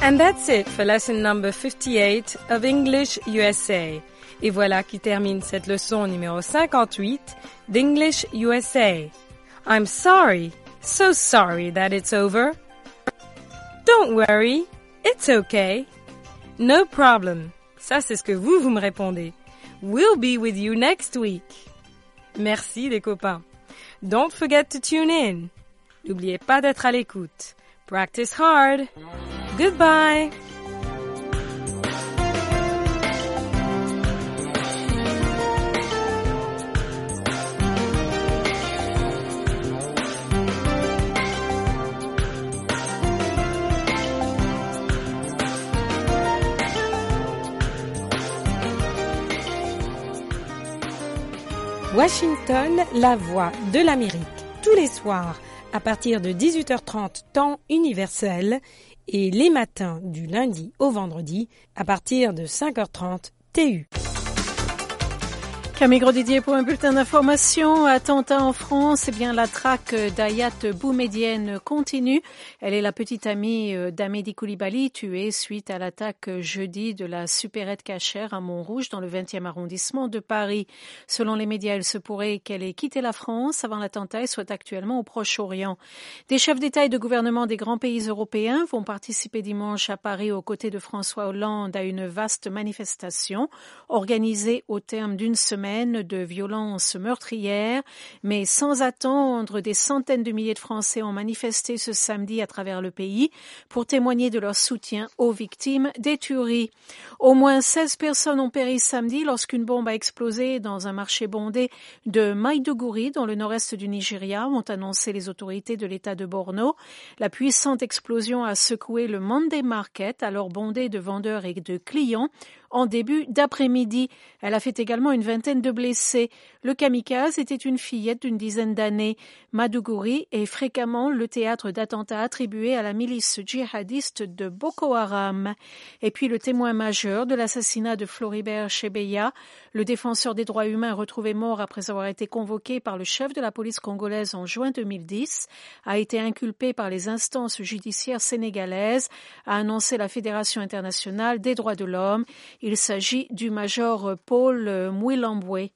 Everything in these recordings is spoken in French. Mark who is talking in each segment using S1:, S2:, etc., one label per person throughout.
S1: And that's it for lesson number 58 of English USA. Et voilà qui termine cette leçon numéro 58 d'English USA. I'm sorry, so sorry that it's over. Don't worry, it's okay. No problem. Ça, c'est ce que vous me répondez. We'll be with you next week. Merci les copains. Don't forget to tune in. N'oubliez pas d'être à l'écoute. Practice hard. Goodbye. Washington, la voix de l'Amérique, tous les soirs à partir de 18h30 temps universel et les matins du lundi au vendredi à partir de 5h30 TU.
S2: Camille Gros-Didier pour un bulletin d'information. Attentat en France, la traque d'Ayat Boumedienne continue. Elle est la petite amie d'Amédi Koulibaly, tuée suite à l'attaque jeudi de la supérette cachère à Montrouge dans le 20e arrondissement de Paris. Selon les médias, il se pourrait qu'elle ait quitté la France avant l'attentat et soit actuellement au Proche-Orient. Des chefs d'État et de gouvernement des grands pays européens vont participer dimanche à Paris aux côtés de François Hollande à une vaste manifestation organisée au terme d'une semaine de violences meurtrières, mais sans attendre, des centaines de milliers de Français ont manifesté ce samedi à travers le pays pour témoigner de leur soutien aux victimes des tueries. Au moins 16 personnes ont péri samedi lorsqu'une bombe a explosé dans un marché bondé de Maiduguri, dans le nord-est du Nigeria, ont annoncé les autorités de l'État de Borno. La puissante explosion a secoué le Monday Market, alors bondé de vendeurs et de clients, en début d'après-midi. Elle a fait également une vingtaine de blessés. Le kamikaze était une fillette d'une dizaine d'années. Maiduguri est fréquemment le théâtre d'attentats attribués à la milice djihadiste de Boko Haram. Et puis le témoin majeur de l'assassinat de Floribert Chebeya, le défenseur des droits humains retrouvé mort après avoir été convoqué par le chef de la police congolaise en juin 2010, a été inculpé par les instances judiciaires sénégalaises, a annoncé la Fédération internationale des droits de l'homme. Il s'agit du major Paul Mwilambwe.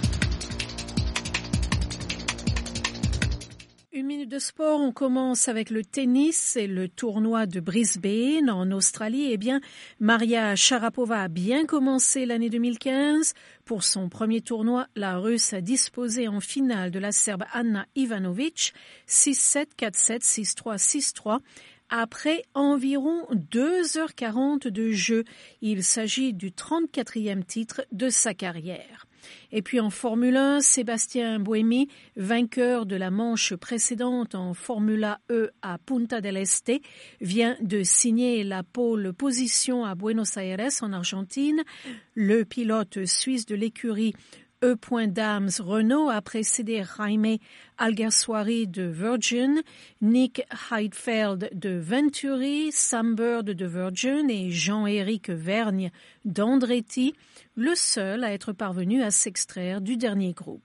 S2: Une minute de sport, on commence avec le tennis et le tournoi de Brisbane en Australie. Maria Sharapova a bien commencé l'année 2015. Pour son premier tournoi, la Russe a disposé en finale de la Serbe Ana Ivanovic 6-7, 4-7, 6-3, 6-3. Après environ 2h40 de jeu, il s'agit du 34e titre de sa carrière. Et puis en Formule 1, Sébastien Buemi, vainqueur de la manche précédente en Formula E à Punta del Este, vient de signer la pole position à Buenos Aires en Argentine. Le pilote suisse de l'écurie E.Dams Renault a précédé Jaime Alguersuari de Virgin, Nick Heidfeld de Venturi, Sam Bird de Virgin et Jean-Éric Vergne d'Andretti, le seul à être parvenu à s'extraire du dernier groupe.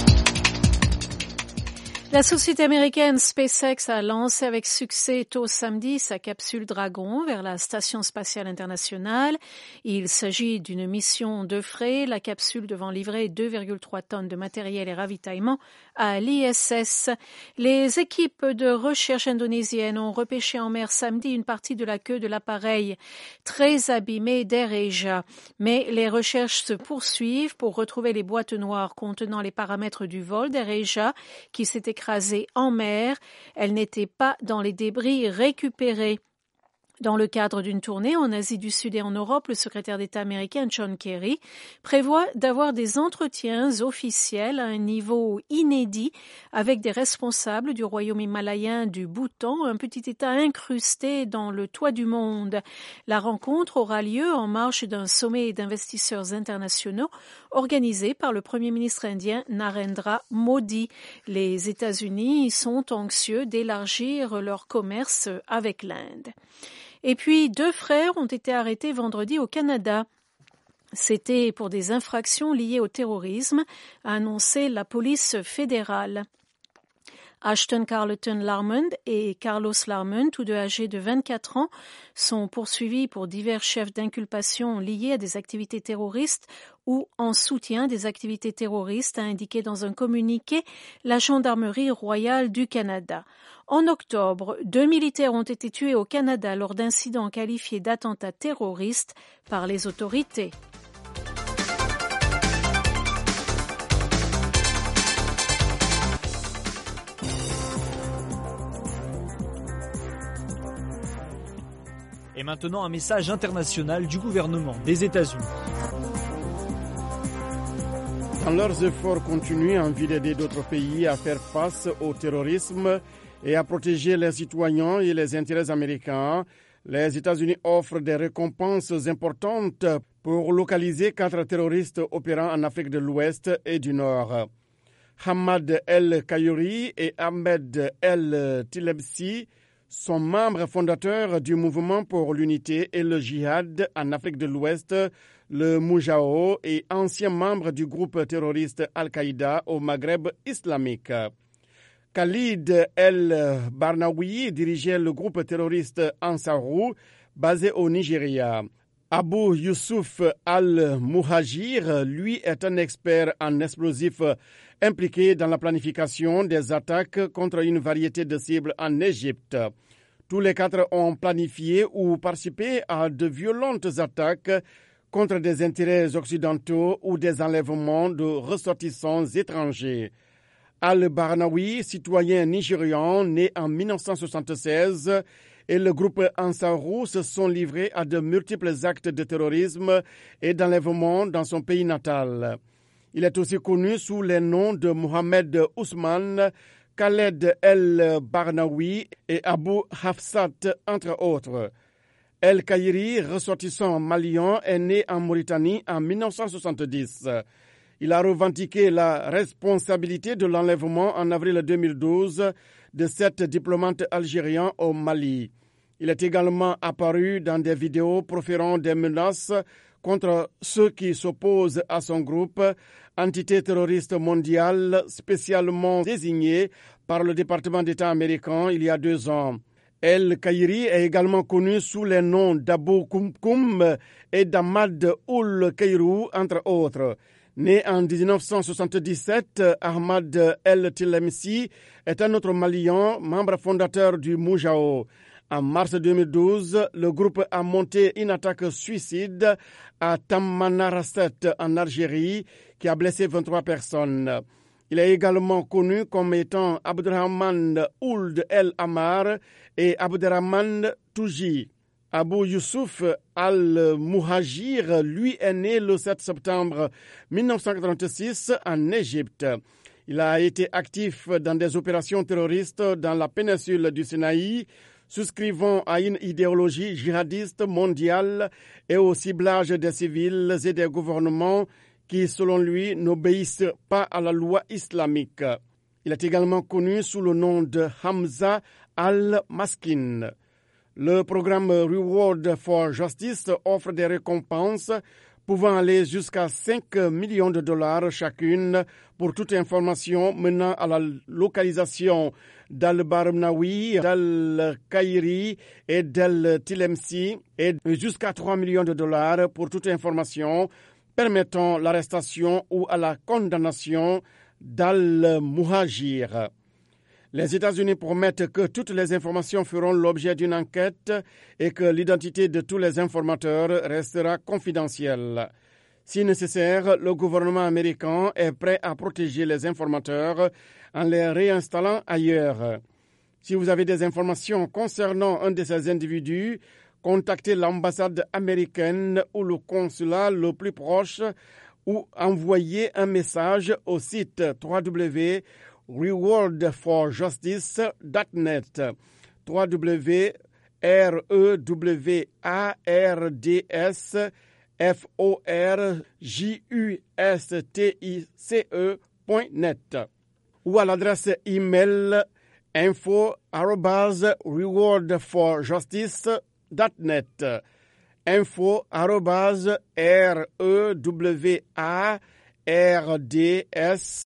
S2: La société américaine SpaceX a lancé avec succès tôt samedi sa capsule Dragon vers la Station spatiale internationale. Il s'agit d'une mission de frais, la capsule devant livrer 2,3 tonnes de matériel et ravitaillement à l'ISS. Les équipes de recherche indonésiennes ont repêché en mer samedi une partie de la queue de l'appareil très abîmée d'AirAsia. Mais les recherches se poursuivent pour retrouver les boîtes noires contenant les paramètres du vol d'AirAsia qui s'est écrasée en mer. Elle n'était pas dans les débris récupérés. Dans le cadre d'une tournée en Asie du Sud et en Europe, le secrétaire d'État américain John Kerry prévoit d'avoir des entretiens officiels à un niveau inédit avec des responsables du royaume himalayen du Bhoutan, un petit État incrusté dans le toit du monde. La rencontre aura lieu en marge d'un sommet d'investisseurs internationaux organisé par le Premier ministre indien Narendra Modi. Les États-Unis sont anxieux d'élargir leur commerce avec l'Inde. Et puis, 2 frères ont été arrêtés vendredi au Canada. C'était pour des infractions liées au terrorisme, a annoncé la police fédérale. Ashton Carleton Larmond et Carlos Larmond, tous deux âgés de 24 ans, sont poursuivis pour divers chefs d'inculpation liés à des activités terroristes ou en soutien des activités terroristes, a indiqué dans un communiqué la Gendarmerie royale du Canada. En octobre, 2 militaires ont été tués au Canada lors d'incidents qualifiés d'attentats terroristes par les autorités.
S3: Et maintenant, un message international du gouvernement des États-Unis.
S4: Dans leurs efforts continus en vue d'aider d'autres pays à faire face au terrorisme et à protéger les citoyens et les intérêts américains, les États-Unis offrent des récompenses importantes pour localiser 4 terroristes opérant en Afrique de l'Ouest et du Nord. Hamad El Kayuri et Ahmed El Tilebsi sont membres fondateurs du mouvement pour l'unité et le djihad en Afrique de l'Ouest, le Moujao, et anciens membres du groupe terroriste Al-Qaïda au Maghreb islamique. Khalid El Barnaoui dirigeait le groupe terroriste Ansarou, basé au Nigeria. Abu Youssouf Al-Muhajir, lui, est un expert en explosifs impliqué dans la planification des attaques contre une variété de cibles en Égypte. Tous les 4 ont planifié ou participé à de violentes attaques contre des intérêts occidentaux ou des enlèvements de ressortissants étrangers. Al-Barnaoui, citoyen nigérian né en 1976, et le groupe Ansarou se sont livrés à de multiples actes de terrorisme et d'enlèvement dans son pays natal. Il est aussi connu sous les noms de Mohamed Ousmane, Khaled El Barnaoui et Abu Hafsat, entre autres. El Kayiri, ressortissant malien, est né en Mauritanie en 1970. Il a revendiqué la responsabilité de l'enlèvement en avril 2012 de 7 diplomates algériens au Mali. Il est également apparu dans des vidéos proférant des menaces contre ceux qui s'opposent à son groupe, entité terroriste mondiale spécialement désignée par le département d'État américain il y a 2 ans. El Kayiri est également connu sous les noms d'Abou Koumkoum et d'Ahmad Oul Kairou, entre autres. Né en 1977, Ahmad El Tilemsi est un autre Malien, membre fondateur du Moujao. En mars 2012, le groupe a monté une attaque suicide à Tamanrasset en Algérie qui a blessé 23 personnes. Il est également connu comme étant Abderrahman Ould El Amar et Abderrahman Touji. Abu Youssouf Al-Muhajir, lui, est né le 7 septembre 1936 en Égypte. Il a été actif dans des opérations terroristes dans la péninsule du Sinaï, souscrivant à une idéologie djihadiste mondiale et au ciblage des civils et des gouvernements qui, selon lui, n'obéissent pas à la loi islamique. Il est également connu sous le nom de Hamza al-Maskin. Le programme Reward for Justice offre des récompenses pouvant aller jusqu'à 5 millions de dollars chacune pour toute information menant à la localisation d'Al-Barnaoui, d'Al-Kayiri et d'Al-Tilemsi, et jusqu'à 3 millions de dollars pour toute information permettant l'arrestation ou à la condamnation d'Al-Muhajir. Les États-Unis promettent que toutes les informations feront l'objet d'une enquête et que l'identité de tous les informateurs restera confidentielle. Si nécessaire, le gouvernement américain est prêt à protéger les informateurs en les réinstallant ailleurs. Si vous avez des informations concernant un de ces individus, contactez l'ambassade américaine ou le consulat le plus proche ou envoyez un message au site www.rewardforjustice.net www.rewardforjustice.net ou à l'adresse email info@rewardforjustice.net info@rewardforjustice